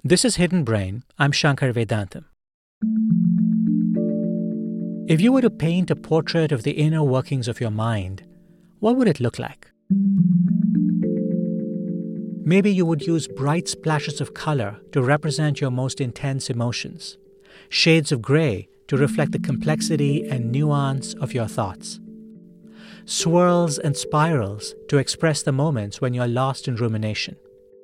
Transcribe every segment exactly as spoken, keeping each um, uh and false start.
This is Hidden Brain. I'm Shankar Vedantam. If you were to paint a portrait of the inner workings of your mind, what would it look like? Maybe you would use bright splashes of color to represent your most intense emotions, shades of gray to reflect the complexity and nuance of your thoughts, swirls and spirals to express the moments when you're lost in rumination.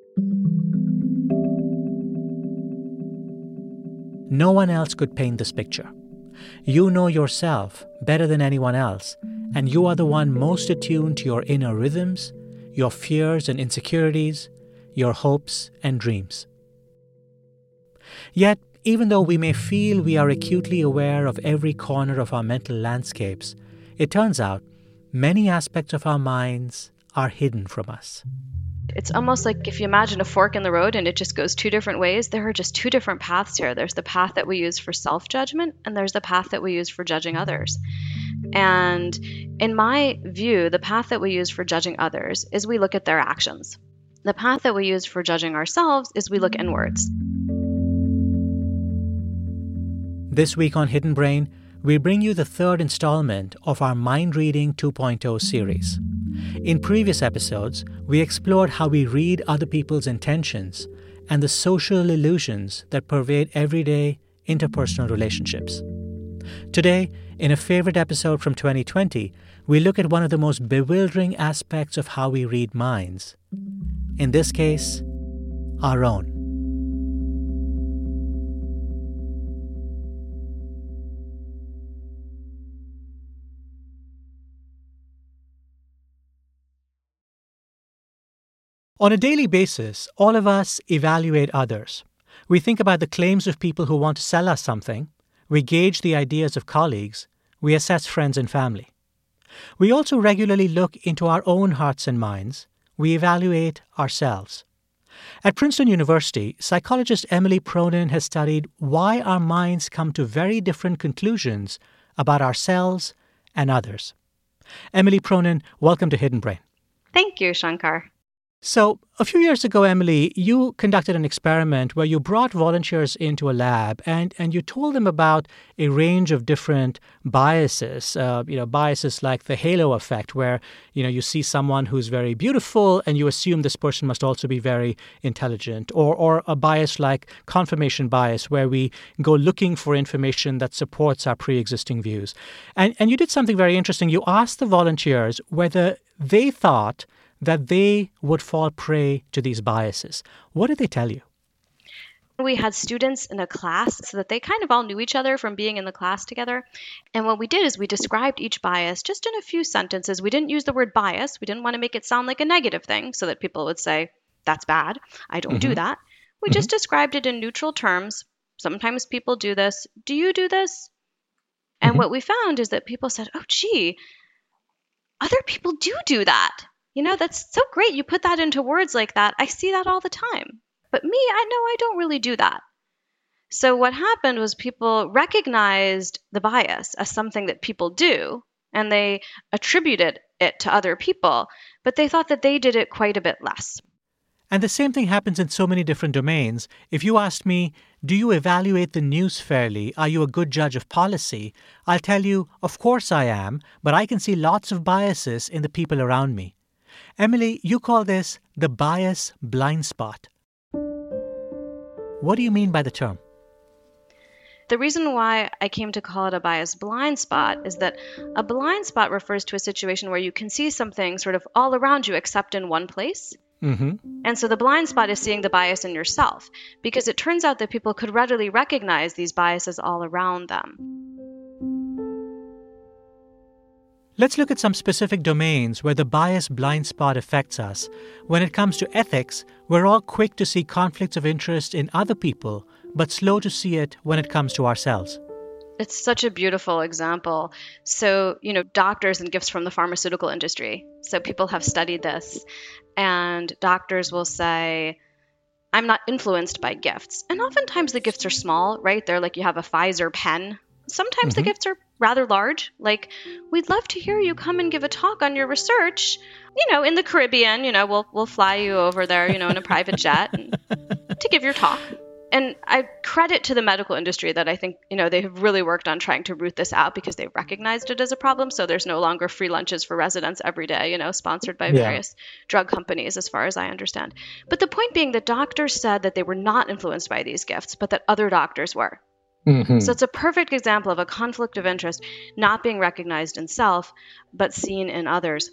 No one else could paint this picture. You know yourself better than anyone else, and you are the one most attuned to your inner rhythms, your fears and insecurities, your hopes and dreams. Yet, even though we may feel we are acutely aware of every corner of our mental landscapes, it turns out many aspects of our minds are hidden from us. It's almost like if you imagine a fork in the road and it just goes two different ways, there are just two different paths here. There's the path that we use for self-judgment, and there's the path that we use for judging others. And in my view, the path that we use for judging others is we look at their actions. The path that we use for judging ourselves is we look inwards. This week on Hidden Brain, we bring you the third installment of our Mind Reading two point oh series. In previous episodes, we explored how we read other people's intentions and the social illusions that pervade everyday interpersonal relationships. Today, in a favorite episode from twenty twenty, we look at one of the most bewildering aspects of how we read minds. In this case, our own. On a daily basis, all of us evaluate others. We think about the claims of people who want to sell us something. We gauge the ideas of colleagues. We assess friends and family. We also regularly look into our own hearts and minds. We evaluate ourselves. At Princeton University, psychologist Emily Pronin has studied why our minds come to very different conclusions about ourselves and others. Emily Pronin, welcome to Hidden Brain. Thank you, Shankar. So, a few years ago, Emily, you conducted an experiment where you brought volunteers into a lab and, and you told them about a range of different biases, uh, you know, biases like the halo effect, where, you know, you see someone who's very beautiful and you assume this person must also be very intelligent, or, or a bias like confirmation bias, where we go looking for information that supports our pre-existing views. And, and you did something very interesting. You asked the volunteers whether they thought that they would fall prey to these biases. What did they tell you? We had students in a class so that they kind of all knew each other from being in the class together. And what we did is we described each bias just in a few sentences. We didn't use the word bias. We didn't want to make it sound like a negative thing so that people would say, that's bad. I don't mm-hmm. do that. We mm-hmm. just described it in neutral terms. Sometimes people do this. Do you do this? And mm-hmm. what we found is that people said, oh, gee, other people do do that. You know, that's so great. You put that into words like that. I see that all the time. But me, I know I don't really do that. So what happened was people recognized the bias as something that people do, and they attributed it to other people, but they thought that they did it quite a bit less. And the same thing happens in so many different domains. If you asked me, do you evaluate the news fairly? Are you a good judge of policy? I'll tell you, of course I am, but I can see lots of biases in the people around me. Emily, you call this the bias blind spot. What do you mean by the term? The reason why I came to call it a bias blind spot is that a blind spot refers to a situation where you can see something sort of all around you except in one place. Mm-hmm. And so the blind spot is seeing the bias in yourself, because it turns out that people could readily recognize these biases all around them. Let's look at some specific domains where the bias blind spot affects us. When it comes to ethics, we're all quick to see conflicts of interest in other people, but slow to see it when it comes to ourselves. It's such a beautiful example. So, you know, doctors and gifts from the pharmaceutical industry. So people have studied this, and doctors will say, I'm not influenced by gifts. And oftentimes the gifts are small, right? They're like you have a Pfizer pen. Sometimes mm-hmm. the gifts are rather large, like, we'd love to hear you come and give a talk on your research, you know, in the Caribbean. You know, we'll we'll fly you over there, you know, in a private jet and, to give your talk. And I credit to the medical industry that I think, you know, they have really worked on trying to root this out because they recognized it as a problem. So there's no longer free lunches for residents every day, you know, sponsored by Yeah. various drug companies, as far as I understand. But the point being that doctors said that they were not influenced by these gifts, but that other doctors were. Hmm. So it's a perfect example of a conflict of interest not being recognized in self, but seen in others.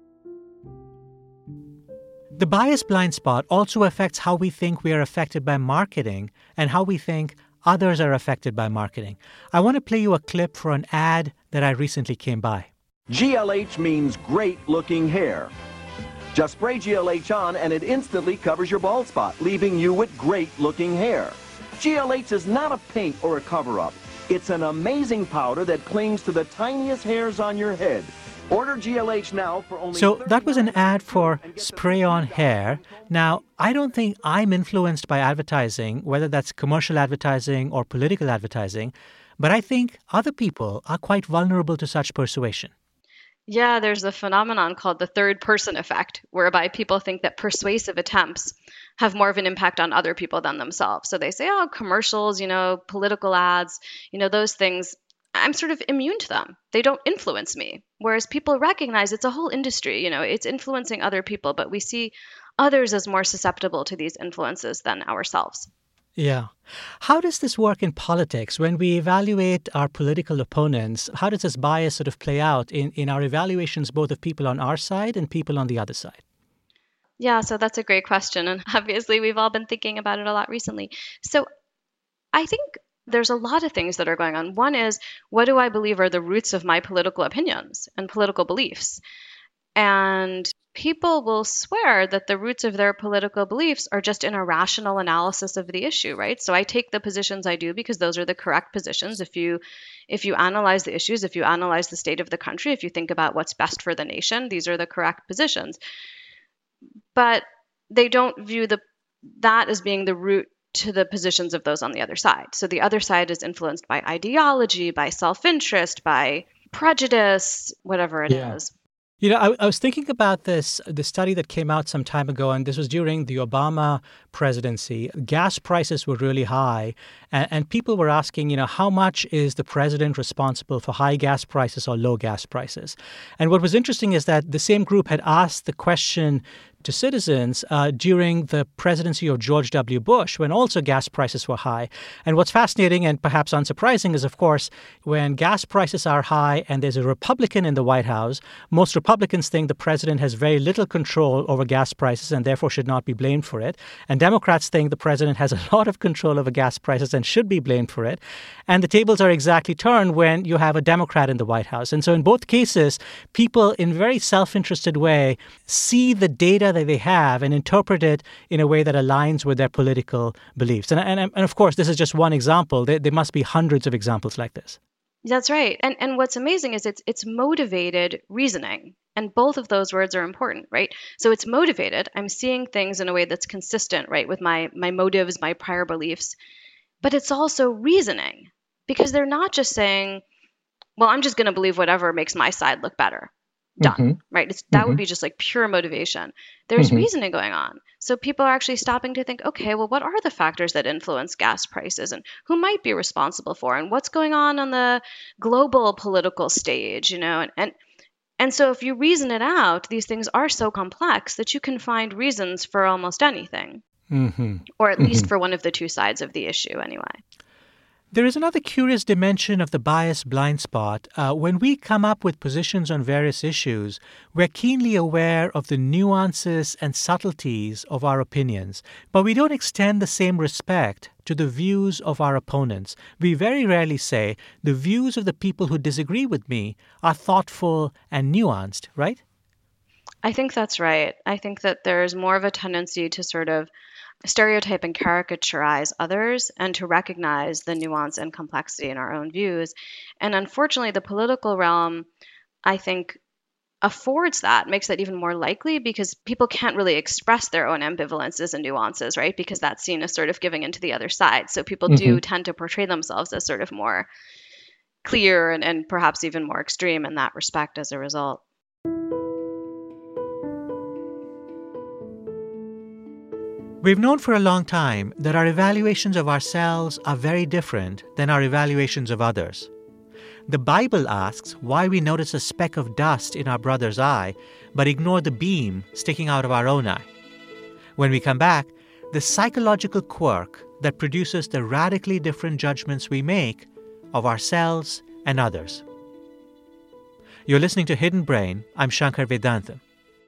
The bias blind spot also affects how we think we are affected by marketing and how we think others are affected by marketing. I want to play you a clip for an ad that I recently came by. G L H means great-looking hair. Just spray G L H on and it instantly covers your bald spot, leaving you with great-looking hair. G L H is not a paint or a cover-up. It's an amazing powder that clings to the tiniest hairs on your head. Order G L H now for only... So that was an ad for spray-on hair. Now, I don't think I'm influenced by advertising, whether that's commercial advertising or political advertising, but I think other people are quite vulnerable to such persuasion. Yeah, there's a phenomenon called the third person effect, whereby people think that persuasive attempts have more of an impact on other people than themselves. So they say, oh, commercials, you know, political ads, you know, those things, I'm sort of immune to them. They don't influence me. Whereas people recognize it's a whole industry, you know, it's influencing other people, but we see others as more susceptible to these influences than ourselves. Yeah. How does this work in politics? When we evaluate our political opponents, how does this bias sort of play out in, in our evaluations, both of people on our side and people on the other side? Yeah, so that's a great question. And obviously, we've all been thinking about it a lot recently. So I think there's a lot of things that are going on. One is, what do I believe are the roots of my political opinions and political beliefs? And people will swear that the roots of their political beliefs are just in a rational analysis of the issue, right? So I take the positions I do because those are the correct positions. If you if you analyze the issues, if you analyze the state of the country, if you think about what's best for the nation, these are the correct positions. But they don't view the that as being the root to the positions of those on the other side. So the other side is influenced by ideology, by self-interest, by prejudice, whatever it Yeah. is. You know, I, I was thinking about this, the study that came out some time ago, and this was during the Obama presidency. Gas prices were really high, and, and people were asking, you know, how much is the president responsible for high gas prices or low gas prices? And what was interesting is that the same group had asked the question to citizens uh, during the presidency of George W. Bush, when also gas prices were high. And what's fascinating and perhaps unsurprising is, of course, when gas prices are high and there's a Republican in the White House, most Republicans think the president has very little control over gas prices and therefore should not be blamed for it. And Democrats think the president has a lot of control over gas prices and should be blamed for it. And the tables are exactly turned when you have a Democrat in the White House. And so in both cases, people in a very self-interested way see the data that they have and interpret it in a way that aligns with their political beliefs. And, and, and of course, this is just one example. There, there must be hundreds of examples like this. That's right. And and what's amazing is it's it's motivated reasoning. And both of those words are important, right? So it's motivated. I'm seeing things in a way that's consistent, right, with my my motives, my prior beliefs. But it's also reasoning, because they're not just saying, well, I'm just going to believe whatever makes my side look better. Done, Mm-hmm. right? It's, that Mm-hmm. would be just like pure motivation. There's Mm-hmm. reasoning going on. So people are actually stopping to think, okay, well, what are the factors that influence gas prices and who might be responsible for and what's going on on the global political stage, you know? And, and, and so if you reason it out, these things are so complex that you can find reasons for almost anything, Mm-hmm. or at Mm-hmm. least for one of the two sides of the issue anyway. There is another curious dimension of the bias blind spot. Uh, when we come up with positions on various issues, we're keenly aware of the nuances and subtleties of our opinions, but we don't extend the same respect to the views of our opponents. We very rarely say, the views of the people who disagree with me are thoughtful and nuanced, right? I think that's right. I think that there's more of a tendency to sort of stereotype and caricaturize others and to recognize the nuance and complexity in our own views. And unfortunately, the political realm, I think, affords that, makes that even more likely because people can't really express their own ambivalences and nuances, right? Because that's seen as sort of giving into the other side. So people Mm-hmm. do tend to portray themselves as sort of more clear and, and perhaps even more extreme in that respect as a result. We've known for a long time that our evaluations of ourselves are very different than our evaluations of others. The Bible asks why we notice a speck of dust in our brother's eye but ignore the beam sticking out of our own eye. When we come back, the psychological quirk that produces the radically different judgments we make of ourselves and others. You're listening to Hidden Brain. I'm Shankar Vedantam.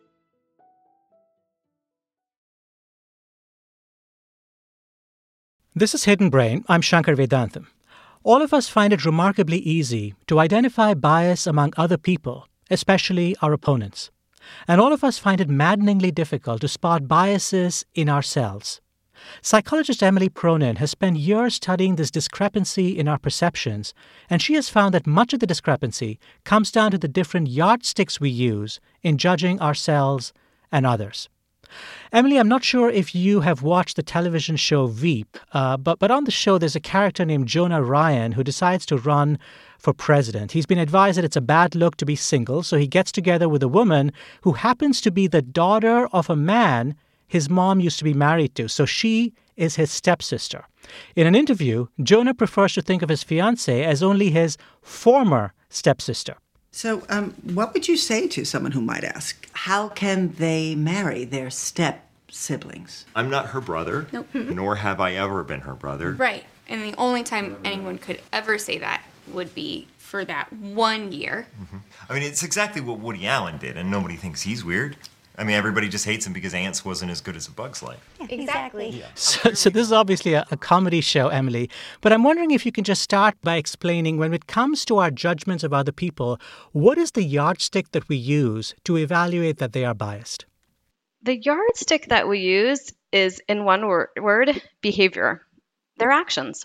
This is Hidden Brain. I'm Shankar Vedantam. All of us find it remarkably easy to identify bias among other people, especially our opponents. And all of us find it maddeningly difficult to spot biases in ourselves. Psychologist Emily Pronin has spent years studying this discrepancy in our perceptions, and she has found that much of the discrepancy comes down to the different yardsticks we use in judging ourselves and others. Emily, I'm not sure if you have watched the television show Veep, uh, but, but on the show there's a character named Jonah Ryan who decides to run for president. He's been advised that it's a bad look to be single, so he gets together with a woman who happens to be the daughter of a man his mom used to be married to, so she is his stepsister. In an interview, Jonah prefers to think of his fiancée as only his former stepsister. So um, what would you say to someone who might ask, how can they marry their step-siblings? I'm not her brother, Nope. nor have I ever been her brother. Right. And the only time anyone could ever say that would be for that one year. Mm-hmm. I mean, it's exactly what Woody Allen did, and nobody thinks he's weird. I mean, everybody just hates him because Ants wasn't as good as A Bug's Life. Exactly. Yeah. So, so this is obviously a, a comedy show, Emily, but I'm wondering if you can just start by explaining, when it comes to our judgments of other people, what is the yardstick that we use to evaluate that they are biased? The yardstick that we use is, in one wor- word, behavior. Their actions.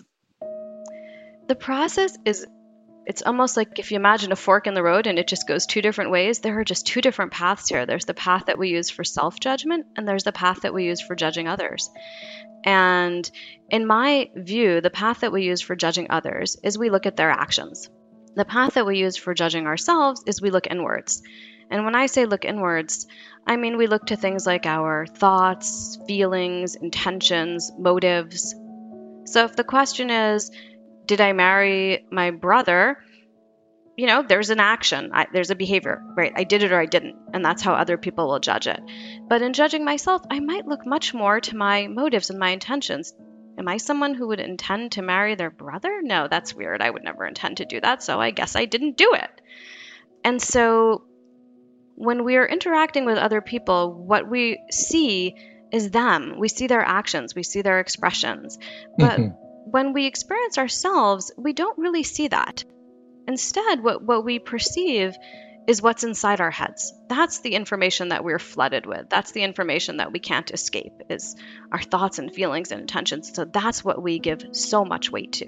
The process is, it's almost like if you imagine a fork in the road and it just goes two different ways. There are just two different paths here. There's the path that we use for self-judgment, and there's the path that we use for judging others. And in my view, the path that we use for judging others is we look at their actions. The path that we use for judging ourselves is we look inwards. And when I say look inwards, I mean we look to things like our thoughts, feelings, intentions, motives. So if the question is, did I marry my brother? You know, there's an action, I, there's a behavior, right? I did it or I didn't, and that's how other people will judge it. But in judging myself, I might look much more to my motives and my intentions. Am I someone who would intend to marry their brother? No, that's weird. I would never intend to do that, so I guess I didn't do it. And so when we are interacting with other people, what we see is them. We see their actions, we see their expressions. But mm-hmm. when we experience ourselves, we don't really see that. Instead, what, what we perceive is what's inside our heads. That's the information that we're flooded with. That's the information that we can't escape, is our thoughts and feelings and intentions. So that's what we give so much weight to.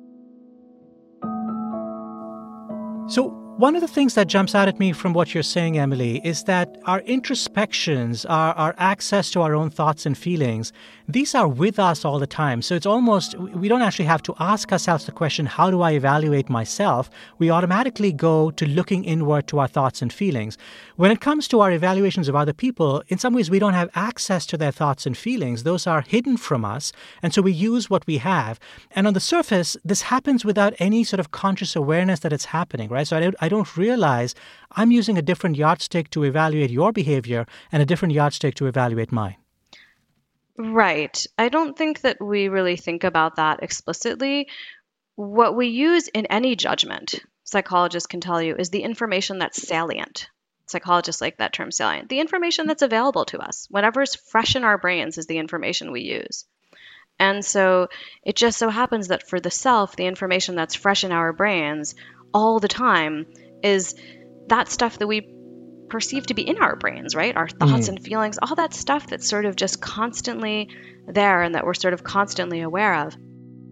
So one of the things that jumps out at me from what you're saying, Emily, is that our introspections, our, our access to our own thoughts and feelings, these are with us all the time. So it's almost, we don't actually have to ask ourselves the question, how do I evaluate myself? We automatically go to looking inward to our thoughts and feelings. When it comes to our evaluations of other people, in some ways we don't have access to their thoughts and feelings. Those are hidden from us. And so we use what we have. And on the surface, this happens without any sort of conscious awareness that it's happening, right? So I don't, I don't realize I'm using a different yardstick to evaluate your behavior and a different yardstick to evaluate mine. Right. I don't think that we really think about that explicitly. What we use in any judgment, psychologists can tell you, is the information that's salient. Psychologists like that term salient. The information that's available to us. Whatever's fresh in our brains is the information we use. And so it just so happens that for the self, the information that's fresh in our brains all the time is that stuff that we perceive to be in our brains, right? Our thoughts mm. and feelings, all that stuff that's sort of just constantly there and that we're sort of constantly aware of.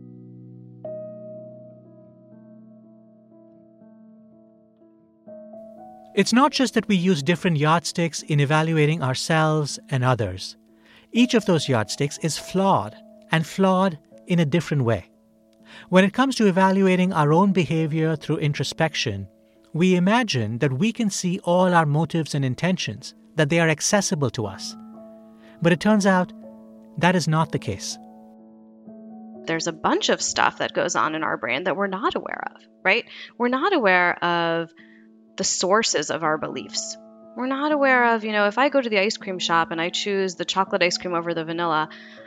It's not just that we use different yardsticks in evaluating ourselves and others. Each of those yardsticks is flawed, and flawed in a different way. When it comes to evaluating our own behavior through introspection, we imagine that we can see all our motives and intentions, that they are accessible to us. But it turns out that is not the case? There's a bunch of stuff that goes on in our brain that we're not aware of, right? We're not aware of the sources of our beliefs. We're not aware of, you know, if I go to the ice cream shop and I choose the chocolate ice cream over the vanilla,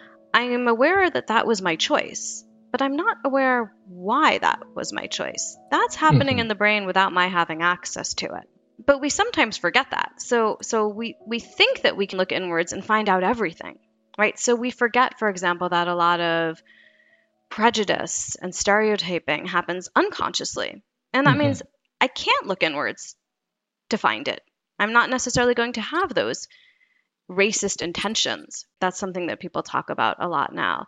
I am aware that that was my choice, but I'm not aware why that was my choice. That's happening Mhm. in the brain without my having access to it. But we sometimes forget that. So so we, we think that we can look inwards and find out everything, right? So we forget, for example, that a lot of prejudice and stereotyping happens unconsciously. And that Mhm. means I can't look inwards to find it. I'm not necessarily going to have those racist intentions. That's something that people talk about a lot now.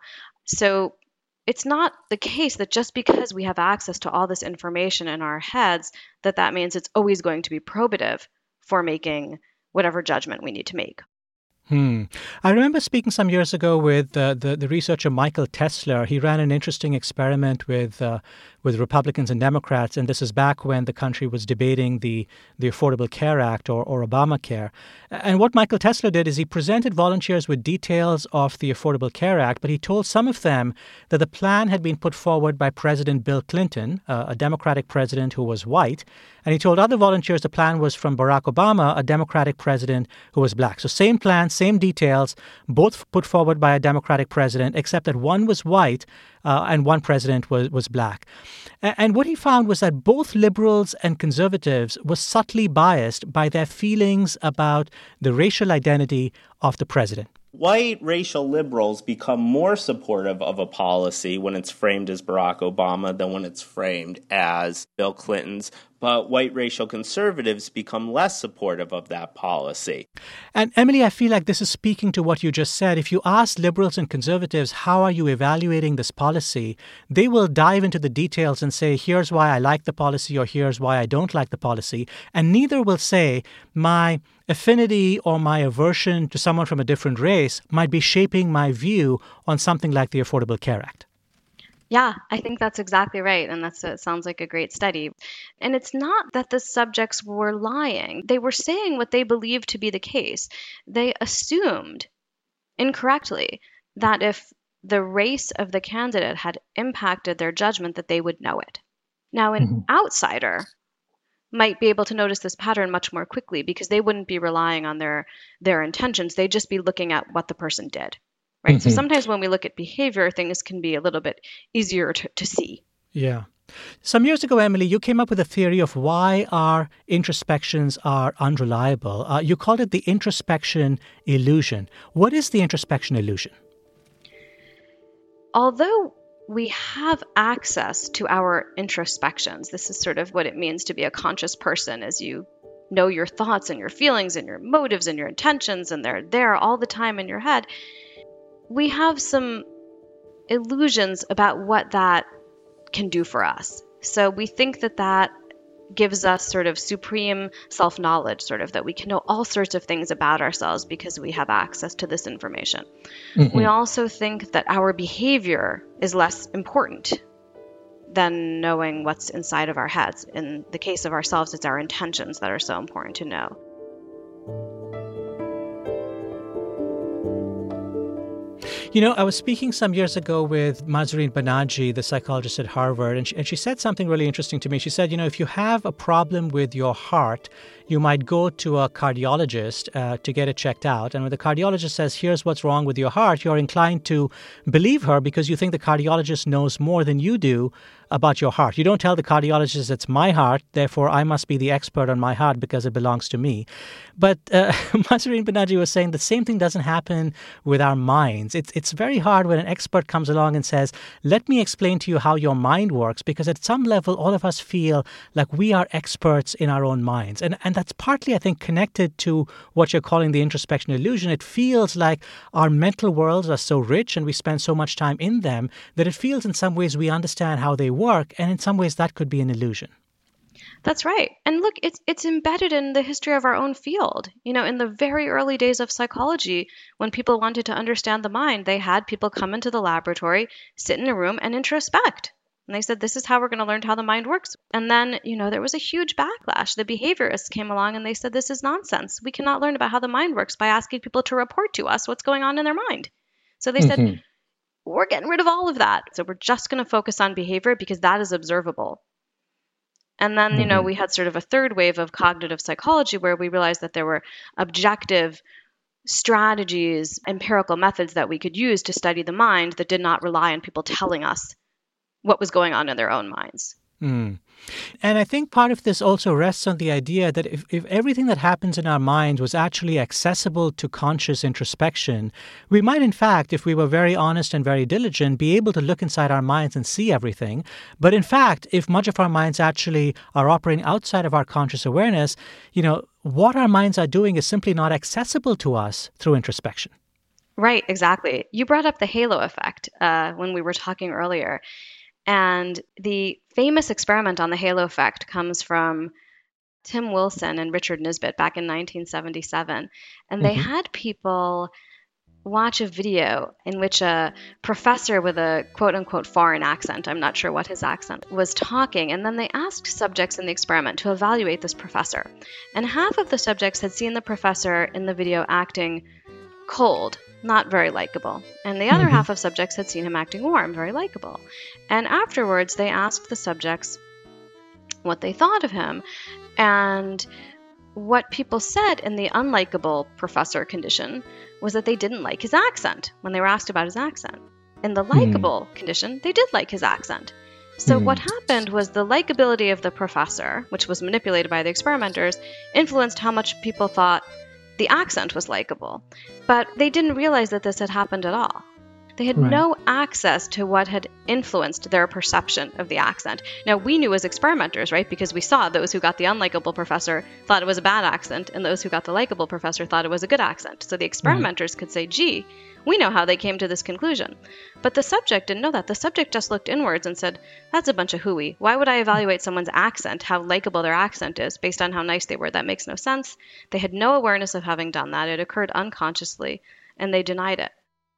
So it's not the case that just because we have access to all this information in our heads, that that means it's always going to be probative for making whatever judgment we need to make. Hmm. I remember speaking some years ago with uh, the the researcher Michael Tesler. He ran an interesting experiment with uh, with Republicans and Democrats, and this is back when the country was debating the the Affordable Care Act, or, or Obamacare. And what Michael Tesler did is he presented volunteers with details of the Affordable Care Act, but he told some of them that the plan had been put forward by President Bill Clinton, uh, a Democratic president who was white, and he told other volunteers the plan was from Barack Obama, a Democratic president who was black. So same plan, same details, both put forward by a Democratic president, except that one was white uh, and one president was, was black. A- And what he found was that both liberals and conservatives were subtly biased by their feelings about the racial identity of the president. White racial liberals become more supportive of a policy when it's framed as Barack Obama than when it's framed as Bill Clinton's, but white racial conservatives become less supportive of that policy. And Emily, I feel like this is speaking to what you just said. If you ask liberals and conservatives, how are you evaluating this policy, they will dive into the details and say, here's why I like the policy, or here's why I don't like the policy. And neither will say, my affinity or my aversion to someone from a different race might be shaping my view on something like the Affordable Care Act. Yeah, I think that's exactly right. And that's it sounds like a great study. And it's not that the subjects were lying. They were saying what they believed to be the case. They assumed incorrectly that if the race of the candidate had impacted their judgment, that they would know it. Now, an Mhm. outsider might be able to notice this pattern much more quickly because they wouldn't be relying on their their intentions. They'd just be looking at what the person did. Right. So Mhm. sometimes when we look at behavior, things can be a little bit easier to, to see. Yeah. Some years ago, Emily, you came up with a theory of why our introspections are unreliable. Uh, you called it the introspection illusion. What is the introspection illusion? Although we have access to our introspections, this is sort of what it means to be a conscious person, as you know your thoughts and your feelings and your motives and your intentions, and they're there all the time in your head. We have some illusions about what that can do for us. So we think that that gives us sort of supreme self-knowledge, sort of that we can know all sorts of things about ourselves because we have access to this information. Mm-hmm. We also think that our behavior is less important than knowing what's inside of our heads. In the case of ourselves, it's our intentions that are so important to know. You know, I was speaking some years ago with Mahzarin Banaji, the psychologist at Harvard, and she, and she said something really interesting to me. She said, you know, if you have a problem with your heart, you might go to a cardiologist uh, to get it checked out. And when the cardiologist says, here's what's wrong with your heart, you're inclined to believe her because you think the cardiologist knows more than you do about your heart. You don't tell the cardiologist it's my heart, therefore I must be the expert on my heart because it belongs to me. But uh, Mahzarin Banaji was saying the same thing doesn't happen with our minds. It's, it's very hard when an expert comes along and says, let me explain to you how your mind works, because at some level, all of us feel like we are experts in our own minds. And, and that's partly, I think, connected to what you're calling the introspection illusion. It feels like our mental worlds are so rich and we spend so much time in them that it feels in some ways we understand how they work, and in some ways that could be an illusion. That's right. And look, it's it's embedded in the history of our own field. You know, in the very early days of psychology, when people wanted to understand the mind, they had people come into the laboratory, sit in a room, and introspect. And they said, this is how we're going to learn how the mind works. And then, you know, there was a huge backlash. The behaviorists came along and they said, this is nonsense. We cannot learn about how the mind works by asking people to report to us what's going on in their mind. So they Mm-hmm. said, we're getting rid of all of that. So we're just going to focus on behavior because that is observable. And then, you know, Mm-hmm. we had sort of a third wave of cognitive psychology where we realized that there were objective strategies, empirical methods that we could use to study the mind that did not rely on people telling us what was going on in their own minds. Mm. And I think part of this also rests on the idea that if, if everything that happens in our minds was actually accessible to conscious introspection, we might, in fact, if we were very honest and very diligent, be able to look inside our minds and see everything. But in fact, if much of our minds actually are operating outside of our conscious awareness, you know, what our minds are doing is simply not accessible to us through introspection. Right, exactly. You brought up the halo effect uh, when we were talking earlier. And the famous experiment on the halo effect comes from Tim Wilson and Richard Nisbett back in nineteen seventy-seven. And they Mm-hmm. had people watch a video in which a professor with a quote unquote foreign accent, I'm not sure what his accent, was talking. And then they asked subjects in the experiment to evaluate this professor. And half of the subjects had seen the professor in the video acting cold, not very likable. And the other Mm-hmm. half of subjects had seen him acting warm, very likable. And afterwards, they asked the subjects what they thought of him. And what people said in the unlikable professor condition was that they didn't like his accent when they were asked about his accent. In the likable condition, they did like his accent. So Hmm. what happened was the likability of the professor, which was manipulated by the experimenters, influenced how much people thought the accent was likable. But they didn't realize that this had happened at all. They had Right. no access to what had influenced their perception of the accent. Now, we knew as experimenters, right, because we saw those who got the unlikable professor thought it was a bad accent, and those who got the likable professor thought it was a good accent. So the experimenters could say, gee, we know how they came to this conclusion. But the subject didn't know that. The subject just looked inwards and said, that's a bunch of hooey. Why would I evaluate someone's accent, how likable their accent is, based on how nice they were? That makes no sense. They had no awareness of having done that. It occurred unconsciously, and they denied it.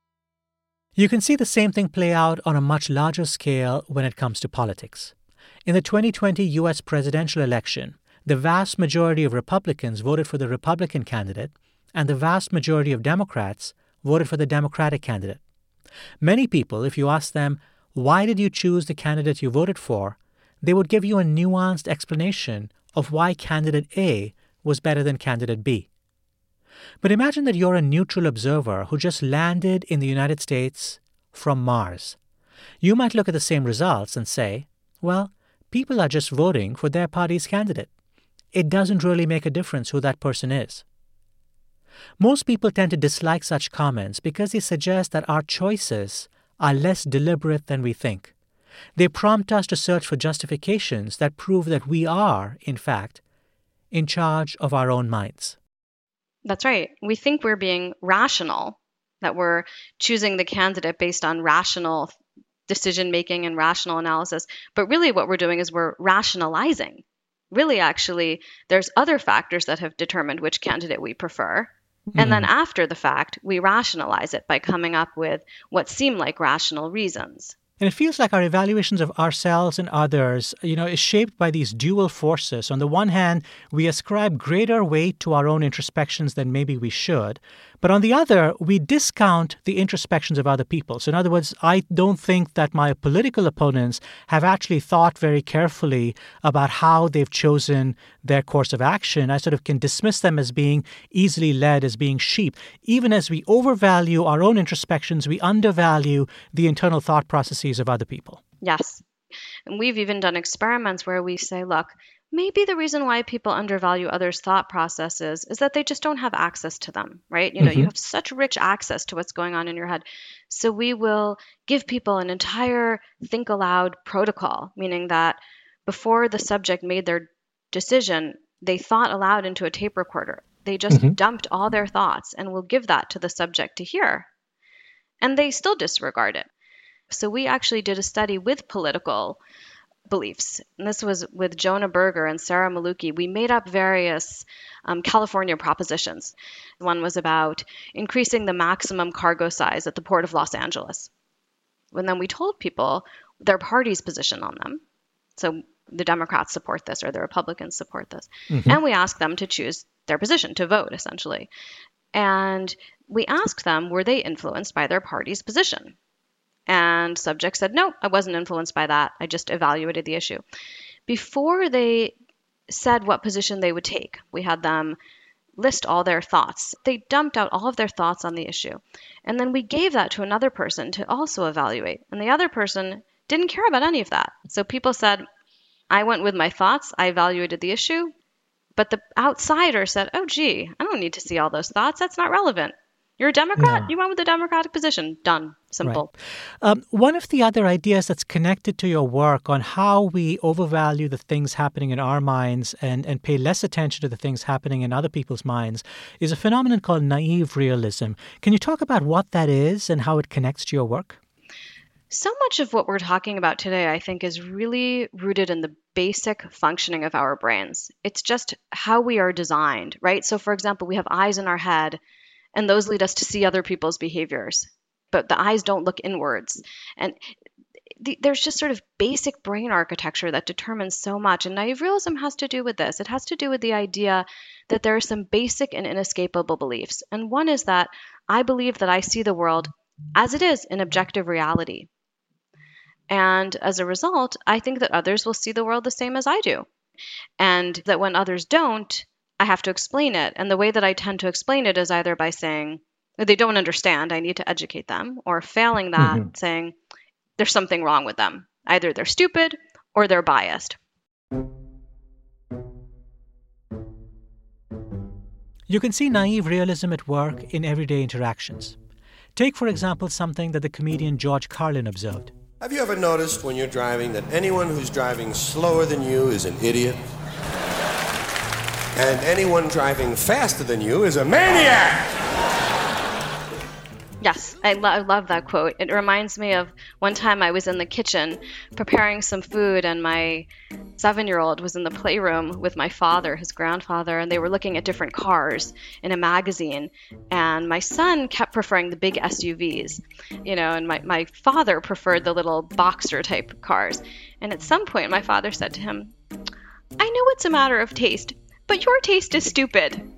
You can see the same thing play out on a much larger scale when it comes to politics. In the twenty twenty U S presidential election, the vast majority of Republicans voted for the Republican candidate, and the vast majority of Democrats voted for the Democratic candidate. Many people, if you ask them, why did you choose the candidate you voted for, they would give you a nuanced explanation of why candidate A was better than candidate B. But imagine that you're a neutral observer who just landed in the United States from Mars. You might look at the same results and say, well, people are just voting for their party's candidate. It doesn't really make a difference who that person is. Most people tend to dislike such comments because they suggest that our choices are less deliberate than we think. They prompt us to search for justifications that prove that we are, in fact, in charge of our own minds. That's right. We think we're being rational, that we're choosing the candidate based on rational decision-making and rational analysis. But really what we're doing is we're rationalizing. Really, actually, there's other factors that have determined which candidate we prefer. And then after the fact, we rationalize it by coming up with what seem like rational reasons. And it feels like our evaluations of ourselves and others, you know, is shaped by these dual forces. On the one hand, we ascribe greater weight to our own introspections than maybe we should. But on the other, we discount the introspections of other people. So in other words, I don't think that my political opponents have actually thought very carefully about how they've chosen their course of action. I sort of can dismiss them as being easily led, as being sheep. Even as we overvalue our own introspections, we undervalue the internal thought processes of other people. Yes. And we've even done experiments where we say, look, maybe the reason why people undervalue others' thought processes is that they just don't have access to them, right? You know, Mm-hmm. you have such rich access to what's going on in your head. So we will give people an entire think aloud protocol, meaning that before the subject made their decision, they thought aloud into a tape recorder. They just Mm-hmm. dumped all their thoughts, and we'll give that to the subject to hear. And they still disregard it. So we actually did a study with political beliefs. And this was with Jonah Berger and Sarah Maluki. We made up various um, California propositions. One was about increasing the maximum cargo size at the Port of Los Angeles. And then we told people their party's position on them. So the Democrats support this or the Republicans support this. Mm-hmm. And we asked them to choose their position, to vote, essentially. And we asked them, were they influenced by their party's position? And subjects said, no, I wasn't influenced by that. I just evaluated the issue. Before they said what position they would take, we had them list all their thoughts. They dumped out all of their thoughts on the issue. And then we gave that to another person to also evaluate. And the other person didn't care about any of that. So people said, I went with my thoughts. I evaluated the issue. But the outsider said, oh, gee, I don't need to see all those thoughts. That's not relevant. You're a Democrat? Yeah. You went with the Democratic position. Done. Simple. Right. Um, one of the other ideas that's connected to your work on how we overvalue the things happening in our minds and, and pay less attention to the things happening in other people's minds is a phenomenon called naive realism. Can you talk about what that is and how it connects to your work? So much of what we're talking about today, I think, is really rooted in the basic functioning of our brains. It's just how we are designed, right? So, for example, we have eyes in our head, and those lead us to see other people's behaviors. But the eyes don't look inwards. And the, there's just sort of basic brain architecture that determines so much. And naive realism has to do with this. It has to do with the idea that there are some basic and inescapable beliefs. And one is that I believe that I see the world as it is in objective reality. And as a result, I think that others will see the world the same as I do. And that when others don't, I have to explain it. And the way that I tend to explain it is either by saying, they don't understand, I need to educate them, or failing that, mm-hmm. saying, there's something wrong with them. Either they're stupid or they're biased. You can see naive realism at work in everyday interactions. Take, for example, something that the comedian George Carlin observed. Have you ever noticed when you're driving that anyone who's driving slower than you is an idiot? And anyone driving faster than you is a maniac! Yes, I, lo- I love that quote. It reminds me of one time I was in the kitchen preparing some food, and my seven-year-old was in the playroom with my father, his grandfather, and they were looking at different cars in a magazine. And my son kept preferring the big S U Vs, you know, and my, my father preferred the little Boxster-type cars. And at some point, my father said to him, I know it's a matter of taste, but your taste is stupid.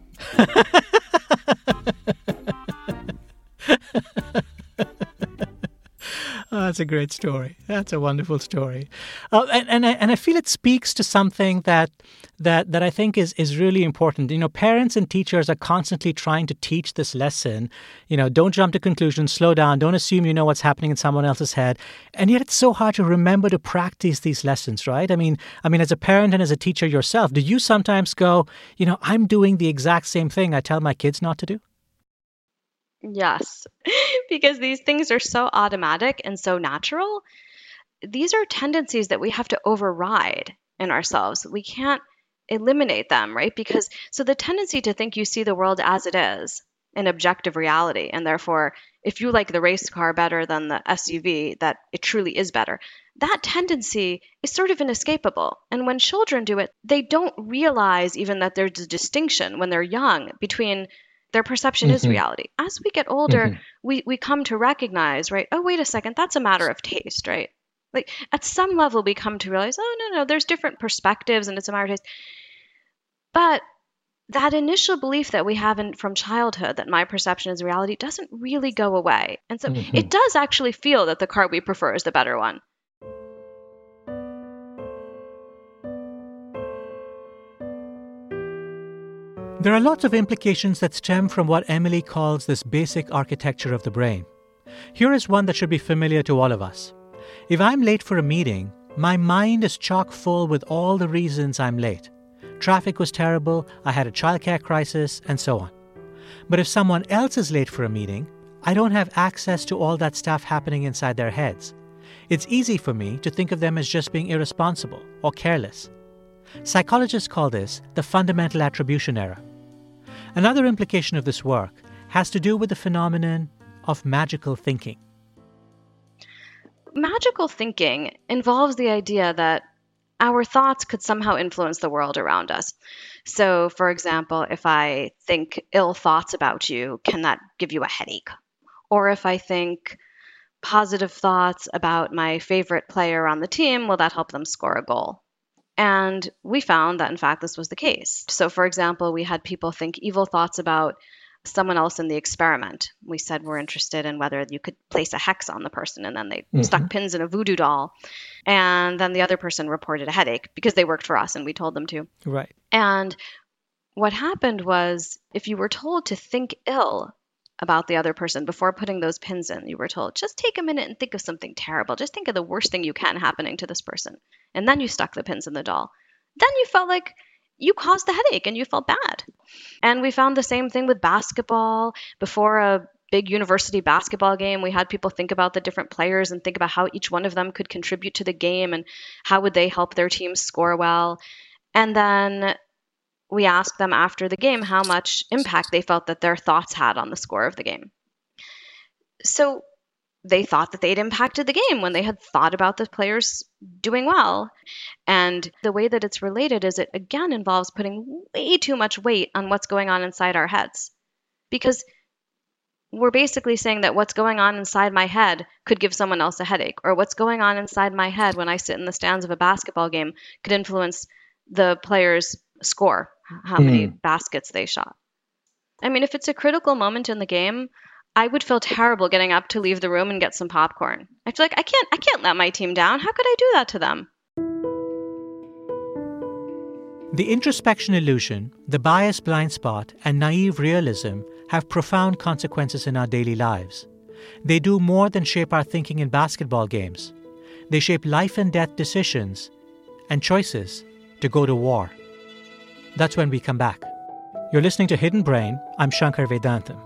Oh, that's a great story. That's a wonderful story, uh, and and I, and I feel it speaks to something that that that I think is is really important. You know, parents and teachers are constantly trying to teach this lesson. You know, don't jump to conclusions, slow down, don't assume you know what's happening in someone else's head, and yet it's so hard to remember to practice these lessons, right? I mean, I mean, as a parent and as a teacher yourself, do you sometimes go, you know, I'm doing the exact same thing I tell my kids not to do? Yes, because these things are so automatic and so natural. These are tendencies that we have to override in ourselves. We can't eliminate them, right? Because so the tendency to think you see the world as it is, an objective reality, and therefore, if you like the race car better than the S U V, that it truly is better. That tendency is sort of inescapable. And when children do it, they don't realize even that there's a distinction when they're young between their perception mm-hmm. is reality. As we get older, mm-hmm. we, we come to recognize, right, oh, wait a second, that's a matter of taste, right? Like at some level, we come to realize, oh, no, no, there's different perspectives and it's a matter of taste. But that initial belief that we have in, from childhood that my perception is reality doesn't really go away. And so mm-hmm. it does actually feel that the car we prefer is the better one. There are lots of implications that stem from what Emily calls this basic architecture of the brain. Here is one that should be familiar to all of us. If I'm late for a meeting, my mind is chock full with all the reasons I'm late. Traffic was terrible, I had a childcare crisis, and so on. But if someone else is late for a meeting, I don't have access to all that stuff happening inside their heads. It's easy for me to think of them as just being irresponsible or careless. Psychologists call this the fundamental attribution error. Another implication of this work has to do with the phenomenon of magical thinking. Magical thinking involves the idea that our thoughts could somehow influence the world around us. So, for example, if I think ill thoughts about you, can that give you a headache? Or if I think positive thoughts about my favorite player on the team, will that help them score a goal? And we found that, in fact, this was the case. So, for example, we had people think evil thoughts about someone else in the experiment. We said we're interested in whether you could place a hex on the person, and then they Mhm. stuck pins in a voodoo doll. And then the other person reported a headache because they worked for us and we told them to. Right. And what happened was, if you were told to think ill about the other person before putting those pins in, you were told, just take a minute and think of something terrible. Just think of the worst thing you can happening to this person. And then you stuck the pins in the doll. Then you felt like you caused the headache and you felt bad. And we found the same thing with basketball. Before a big university basketball game, we had people think about the different players and think about how each one of them could contribute to the game and how would they help their team score well. And then we asked them after the game how much impact they felt that their thoughts had on the score of the game. So they thought that they'd impacted the game when they had thought about the players doing well. And the way that it's related is it again involves putting way too much weight on what's going on inside our heads. Because we're basically saying that what's going on inside my head could give someone else a headache, or what's going on inside my head when I sit in the stands of a basketball game could influence the players' score, how many Mm. baskets they shot. I mean, if it's a critical moment in the game, I would feel terrible getting up to leave the room and get some popcorn. I feel like I can't I can't let my team down. How could I do that to them? The introspection illusion, the bias blind spot, and naive realism have profound consequences in our daily lives. They do more than shape our thinking in basketball games. They shape life and death decisions and choices to go to war. That's when we come back. You're listening to Hidden Brain. I'm Shankar Vedantam.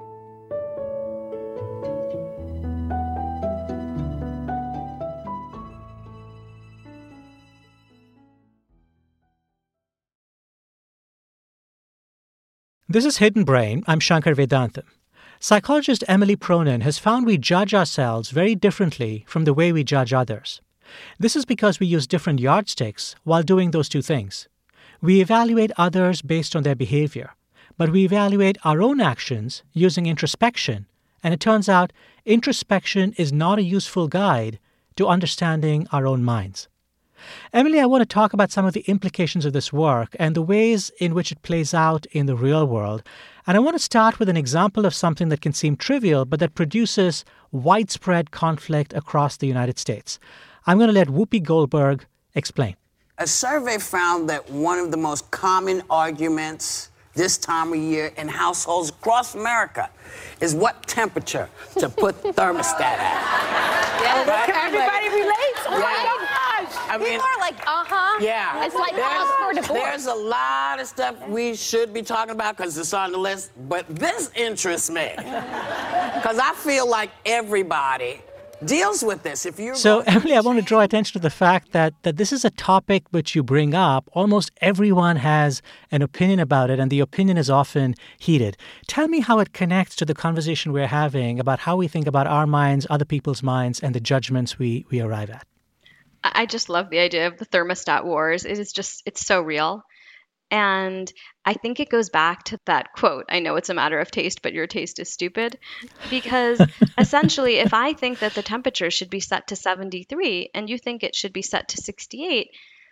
This is Hidden Brain. I'm Shankar Vedantam. Psychologist Emily Pronin has found we judge ourselves very differently from the way we judge others. This is because we use different yardsticks while doing those two things. We evaluate others based on their behavior, but we evaluate our own actions using introspection, and it turns out introspection is not a useful guide to understanding our own minds. Emily, I want to talk about some of the implications of this work and the ways in which it plays out in the real world. And I want to start with an example of something that can seem trivial, but that produces widespread conflict across the United States. I'm going to let Whoopi Goldberg explain. A survey found that one of the most common arguments this time of year in households across America is what temperature to put the thermostat at. Yeah, Right? everybody relates. Oh my Yeah. gosh. I mean- People are like, uh-huh. Yeah. It's like There's- cause for divorce. There's a lot of stuff we should be talking about because it's on the list, but this interests me. Because I feel like everybody deals with this. If you're So, going to Emily, I want to draw attention to the fact that, that this is a topic which you bring up. Almost everyone has an opinion about it, and the opinion is often heated. Tell me how it connects to the conversation we're having about how we think about our minds, other people's minds, and the judgments we, we arrive at. I just love the idea of the thermostat wars. It is just, it's so real. And I think it goes back to that quote, I know it's a matter of taste, but your taste is stupid. Because essentially, if I think that the temperature should be set to seventy-three and you think it should be set to sixty-eight,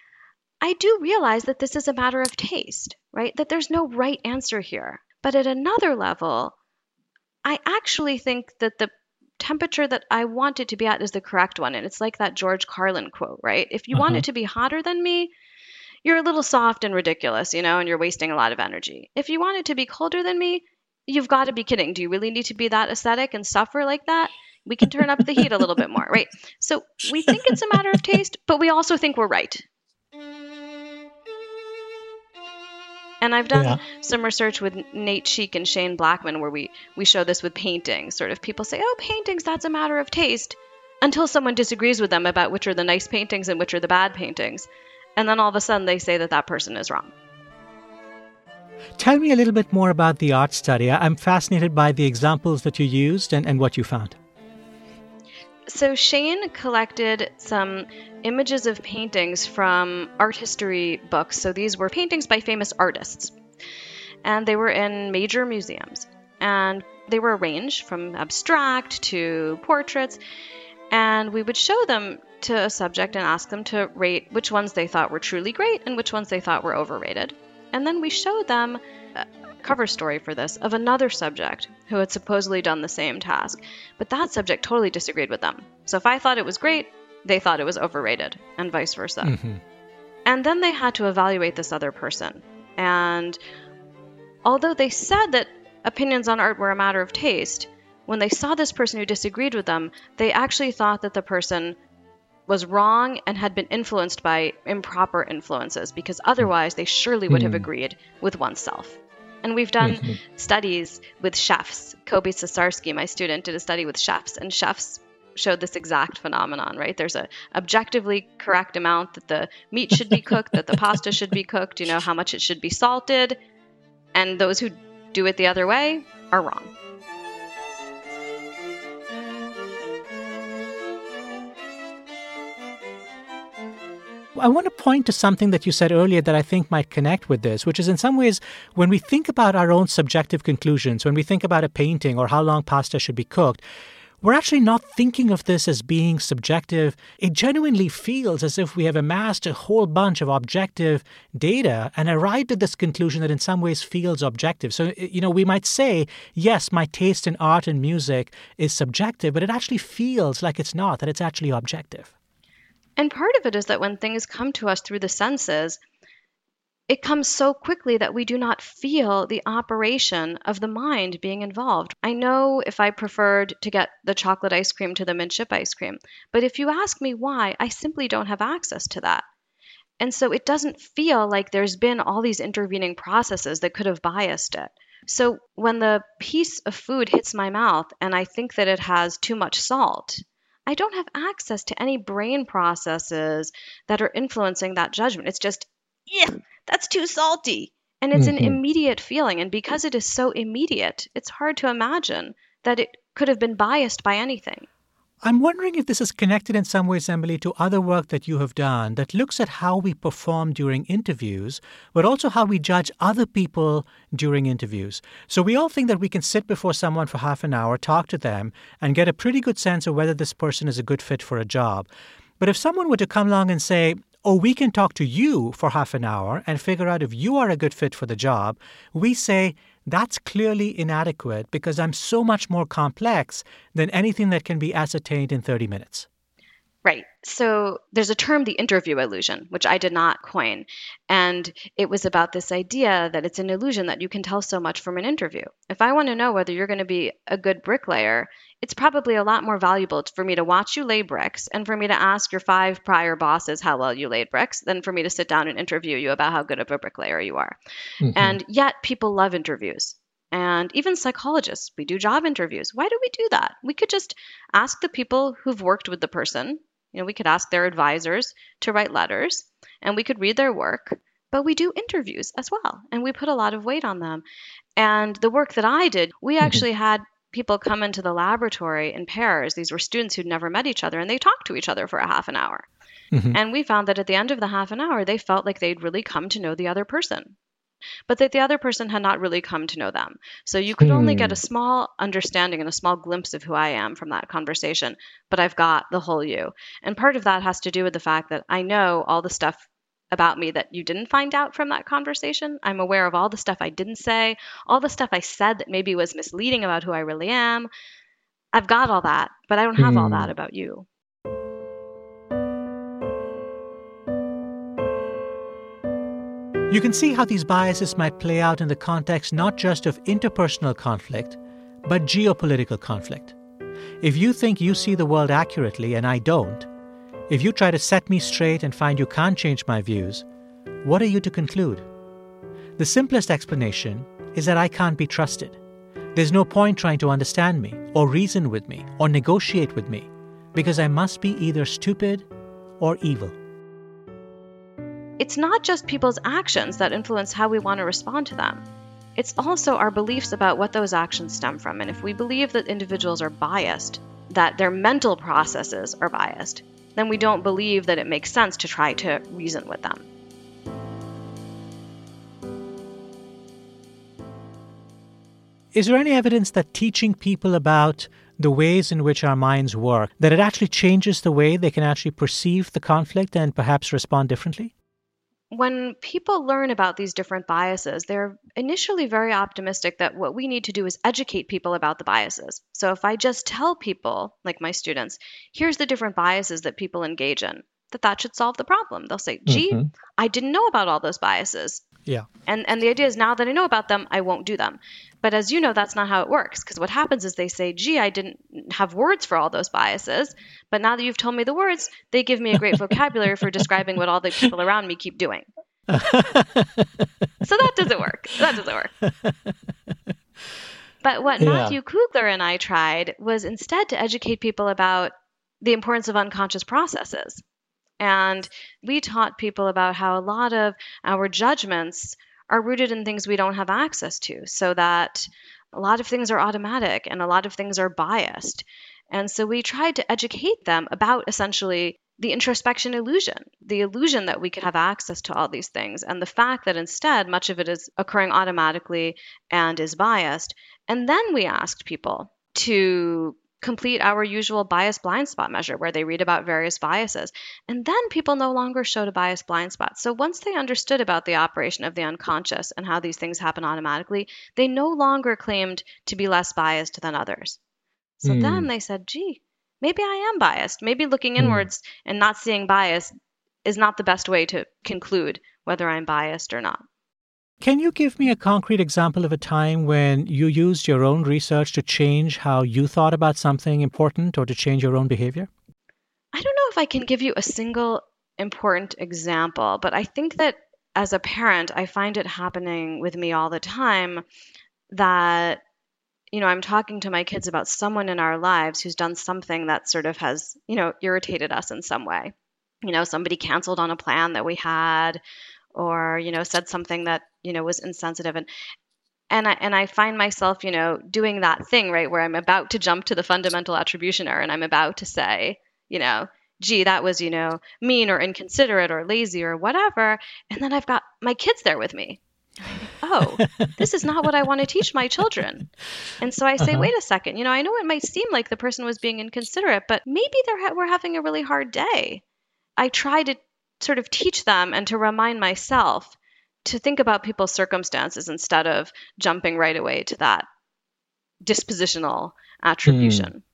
I do realize that this is a matter of taste, right? That there's no right answer here. But at another level, I actually think that the temperature that I want it to be at is the correct one. And it's like that George Carlin quote, right? If you want Mhm. it to be hotter than me, you're a little soft and ridiculous, you know, and you're wasting a lot of energy. If you want it to be colder than me, you've got to be kidding. Do you really need to be that aesthetic and suffer like that? We can turn up the heat a little bit more, right? So we think it's a matter of taste, but we also think we're right. And I've done Yeah. some research with Nate Sheik and Shane Blackman where we, we show this with paintings. Sort of people say, oh, paintings, that's a matter of taste, until someone disagrees with them about which are the nice paintings and which are the bad paintings. And then all of a sudden they say that that person is wrong. Tell me a little bit more about the art study. I- I'm fascinated by the examples that you used and, and what you found. So Shane collected some images of paintings from art history books. So these were paintings by famous artists. And they were in major museums. And they were arranged from abstract to portraits. And we would show them to a subject and ask them to rate which ones they thought were truly great and which ones they thought were overrated. And then we showed them uh, cover story for this of another subject who had supposedly done the same task, but that subject totally disagreed with them. So if I thought it was great, they thought it was overrated, and vice versa. Mm-hmm. And then they had to evaluate this other person. And although they said that opinions on art were a matter of taste, when they saw this person who disagreed with them, they actually thought that the person was wrong and had been influenced by improper influences, because otherwise they surely would have agreed with oneself. And we've done Mhm. studies with chefs. Kobe Cesarsky, my student, did a study with chefs, and chefs showed this exact phenomenon, right? There's a objectively correct amount that the meat should be cooked, that the pasta should be cooked, you know, how much it should be salted, and those who do it the other way are wrong. I want to point to something that you said earlier that I think might connect with this, which is in some ways when we think about our own subjective conclusions, when we think about a painting or how long pasta should be cooked, we're actually not thinking of this as being subjective. It genuinely feels as if we have amassed a whole bunch of objective data and arrived at this conclusion that in some ways feels objective. So, you know, we might say, yes, my taste in art and music is subjective, but it actually feels like it's not, that it's actually objective. And part of it is that when things come to us through the senses, it comes so quickly that we do not feel the operation of the mind being involved. I know if I preferred to get the chocolate ice cream to the mint chip ice cream, but if you ask me why, I simply don't have access to that. And so it doesn't feel like there's been all these intervening processes that could have biased it. So when the piece of food hits my mouth and I think that it has too much salt, I don't have access to any brain processes that are influencing that judgment. It's just, yeah, that's too salty. And it's Mhm. an immediate feeling. And because it is so immediate, it's hard to imagine that it could have been biased by anything. I'm wondering if this is connected in some ways, Emily, to other work that you have done that looks at how we perform during interviews, but also how we judge other people during interviews. So we all think that we can sit before someone for half an hour, talk to them, and get a pretty good sense of whether this person is a good fit for a job. But if someone were to come along and say, oh, we can talk to you for half an hour and figure out if you are a good fit for the job, we say, that's clearly inadequate because I'm so much more complex than anything that can be ascertained in thirty minutes. Right. So there's a term, the interview illusion, which I did not coin. And it was about this idea that it's an illusion that you can tell so much from an interview. If I want to know whether you're going to be a good bricklayer, it's probably a lot more valuable for me to watch you lay bricks and for me to ask your five prior bosses how well you laid bricks than for me to sit down and interview you about how good of a bricklayer you are. Mhm. And yet people love interviews. And even psychologists, we do job interviews. Why do we do that? We could just ask the people who've worked with the person. You know, we could ask their advisors to write letters and we could read their work, but we do interviews as well. And we put a lot of weight on them. And the work that I did, we Mhm. actually had people come into the laboratory in pairs. These were students who'd never met each other, and they talked to each other for a half an hour. Mhm. And we found that at the end of the half an hour, they felt like they'd really come to know the other person, but that the other person had not really come to know them. So you could only get a small understanding and a small glimpse of who I am from that conversation, but I've got the whole you. And part of that has to do with the fact that I know all the stuff about me that you didn't find out from that conversation. I'm aware of all the stuff I didn't say, all the stuff I said that maybe was misleading about who I really am. I've got all that, but I don't have all that about you. You can see how these biases might play out in the context not just of interpersonal conflict, but geopolitical conflict. If you think you see the world accurately and I don't, if you try to set me straight and find you can't change my views, what are you to conclude? The simplest explanation is that I can't be trusted. There's no point trying to understand me or reason with me or negotiate with me because I must be either stupid or evil. It's not just people's actions that influence how we want to respond to them. It's also our beliefs about what those actions stem from. And if we believe that individuals are biased, that their mental processes are biased, then we don't believe that it makes sense to try to reason with them. Is there any evidence that teaching people about the ways in which our minds work, that it actually changes the way they can actually perceive the conflict and perhaps respond differently? when people learn about these different biases, they're initially very optimistic that what we need to do is educate people about the biases. So if I just tell people, like my students, here's the different biases that people engage in, that that should solve the problem. They'll say, gee, Mm-hmm. I didn't know about all those biases. Yeah. And and the idea is now that I know about them, I won't do them. But as you know, that's not how it works. Because what happens is they say, gee, I didn't have words for all those biases. But now that you've told me the words, they give me a great vocabulary for describing what all the people around me keep doing. So that doesn't work. That doesn't work. But what Yeah. Matthew Kugler and I tried was instead to educate people about the importance of unconscious processes. And we taught people about how a lot of our judgments are rooted in things we don't have access to, so that a lot of things are automatic and a lot of things are biased. And so we tried to educate them about essentially the introspection illusion, the illusion that we could have access to all these things, and the fact that instead much of it is occurring automatically and is biased. And then we asked people to complete our usual bias blind spot measure where they read about various biases. And then people no longer showed a bias blind spot. So once they understood about the operation of the unconscious and how these things happen automatically, they no longer claimed to be less biased than others. So Hmm. then they said, gee, maybe I am biased. Maybe looking Hmm. inwards and not seeing bias is not the best way to conclude whether I'm biased or not. Can you give me a concrete example of a time when you used your own research to change how you thought about something important or to change your own behavior? I don't know if I can give you a single important example, but I think that as a parent, I find it happening with me all the time that, you know, I'm talking to my kids about someone in our lives who's done something that sort of has, you know, irritated us in some way. You know, somebody canceled on a plan that we had, or, you know, said something that, you know, was insensitive. And and I and I find myself, you know, doing that thing, right, where I'm about to jump to the fundamental attribution error and I'm about to say, you know, gee, that was, you know, mean or inconsiderate or lazy or whatever. And then I've got my kids there with me. Oh, this is not what I want to teach my children. And so I say, Uh-huh. wait a second, you know, I know it might seem like the person was being inconsiderate, but maybe they're ha- we're having a really hard day. I try to sort of teach them and to remind myself to think about people's circumstances instead of jumping right away to that dispositional attribution.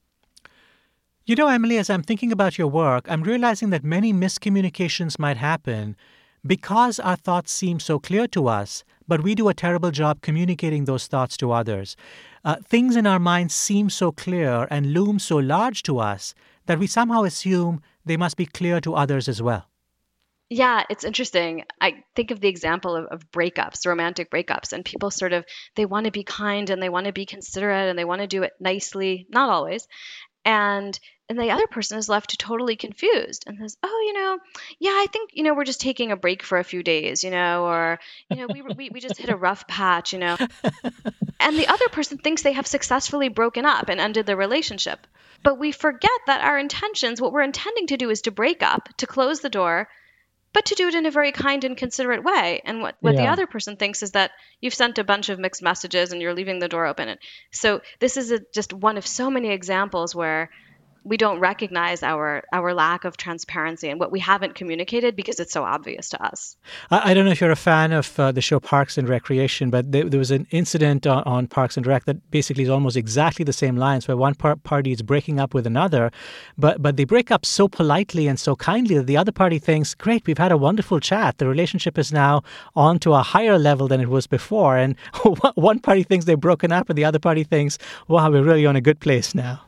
You know, Emily, as I'm thinking about your work, I'm realizing that many miscommunications might happen because our thoughts seem so clear to us, but we do a terrible job communicating those thoughts to others. Uh, things in our minds seem so clear and loom so large to us that we somehow assume they must be clear to others as well. Yeah, it's interesting. I think of the example of, of breakups, romantic breakups, and people sort of, they want to be kind and they want to be considerate and they want to do it nicely, not always. And and the other person is left totally confused and says, oh, you know, yeah, I think, you know, we're just taking a break for a few days, you know, or, you know, we, we, we just hit a rough patch, you know. And the other person thinks they have successfully broken up and ended the relationship. But we forget that our intentions, what we're intending to do is to break up, to close the door, but to do it in a very kind and considerate way. And what, what the Yeah. other person thinks is that you've sent a bunch of mixed messages and you're leaving the door open. And so this is a, just one of so many examples where we don't recognize our our lack of transparency and what we haven't communicated because it's so obvious to us. I, I don't know if you're a fan of uh, the show Parks and Recreation, but there, there was an incident on, on Parks and Rec that basically is almost exactly the same lines, where one par- party is breaking up with another, but but they break up so politely and so kindly that the other party thinks, great, we've had a wonderful chat. The relationship is now on to a higher level than it was before. And one party thinks they've broken up and the other party thinks, wow, we're really on a good place now.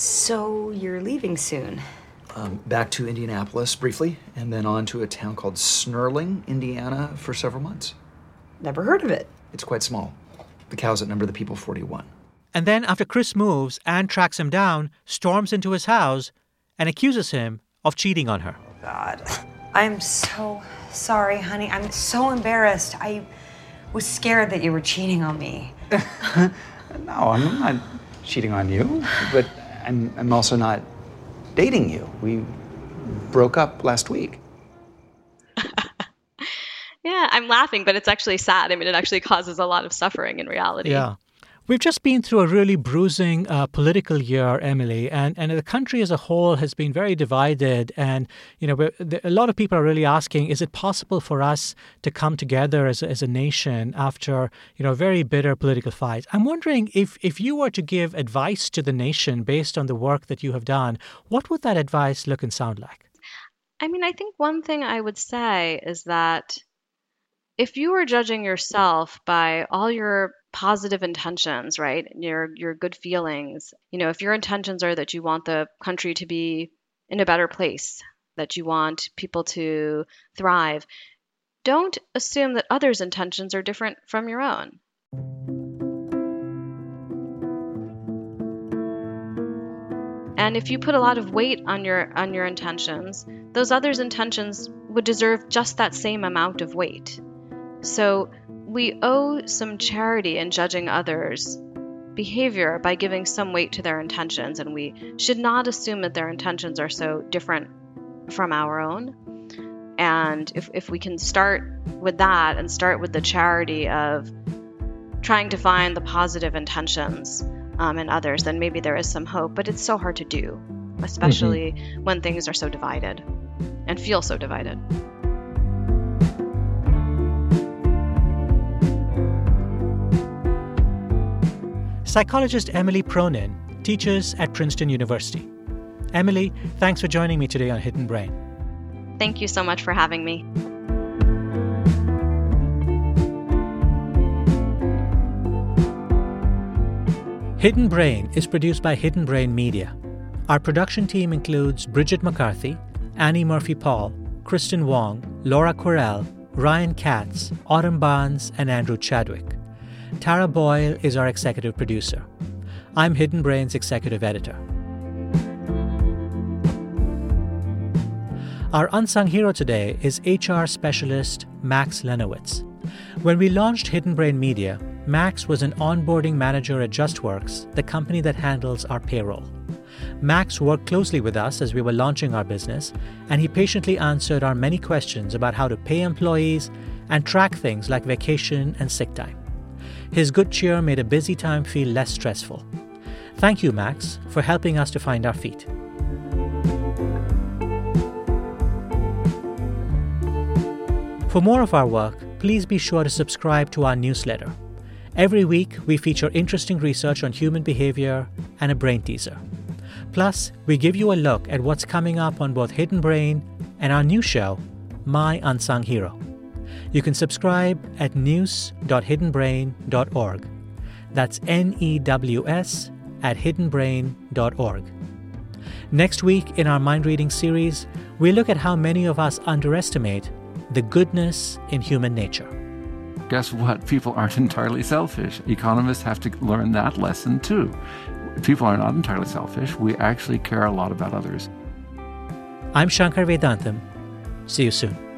So you're leaving soon? Um, back to Indianapolis briefly, and then on to a town called Snurling, Indiana, for several months. Never heard of it. It's quite small. The cows outnumber the people forty-one. And then after Chris moves, Anne tracks him down, storms into his house, and accuses him of cheating on her. God. I'm so sorry, honey. I'm so embarrassed. I was scared that you were cheating on me. No, I'm not cheating on you, but I'm, I'm also not dating you. We broke up last week. Yeah, I'm laughing, but it's actually sad. I mean, it actually causes a lot of suffering in reality. Yeah. We've just been through a really bruising uh, political year, Emily, and, and the country as a whole has been very divided. And, you know, we're- the- a lot of people are really asking, is it possible for us to come together as, a- as a nation after, you know, a very bitter political fight? I'm wondering if, if you were to give advice to the nation based on the work that you have done, what would that advice look and sound like? I mean, I think one thing I would say is that if you were judging yourself by all your positive intentions, right, and your your good feelings, you know, if your intentions are that you want the country to be in a better place, that you want people to thrive, don't assume that others' intentions are different from your own. And if you put a lot of weight on your on your intentions, those others' intentions would deserve just that same amount of weight. So we owe some charity in judging others' behavior by giving some weight to their intentions, and we should not assume that their intentions are so different from our own. And if, if we can start with that and start with the charity of trying to find the positive intentions um, in others, then maybe there is some hope. But it's so hard to do, especially mm-hmm. when things are so divided and feel so divided. Psychologist Emily Pronin teaches at Princeton University. Emily, thanks for joining me today on Hidden Brain. Thank you so much for having me. Hidden Brain is produced by Hidden Brain Media. Our production team includes Bridget McCarthy, Annie Murphy-Paul, Kristen Wong, Laura Quirrell, Ryan Katz, Autumn Barnes, and Andrew Chadwick. Tara Boyle is our executive producer. I'm Hidden Brain's executive editor. Our unsung hero today is H R specialist Max Lenowitz. When we launched Hidden Brain Media, Max was an onboarding manager at JustWorks, the company that handles our payroll. Max worked closely with us as we were launching our business, and he patiently answered our many questions about how to pay employees and track things like vacation and sick time. His good cheer made a busy time feel less stressful. Thank you, Max, for helping us to find our feet. For more of our work, please be sure to subscribe to our newsletter. Every week, we feature interesting research on human behavior and a brain teaser. Plus, we give you a look at what's coming up on both Hidden Brain and our new show, My Unsung Hero. You can subscribe at news dot hidden brain dot org. That's N E W S at hidden brain dot org. Next week in our mind reading series, we look at how many of us underestimate the goodness in human nature. Guess what? People aren't entirely selfish. Economists have to learn that lesson too. People are not entirely selfish. We actually care a lot about others. I'm Shankar Vedantam. See you soon.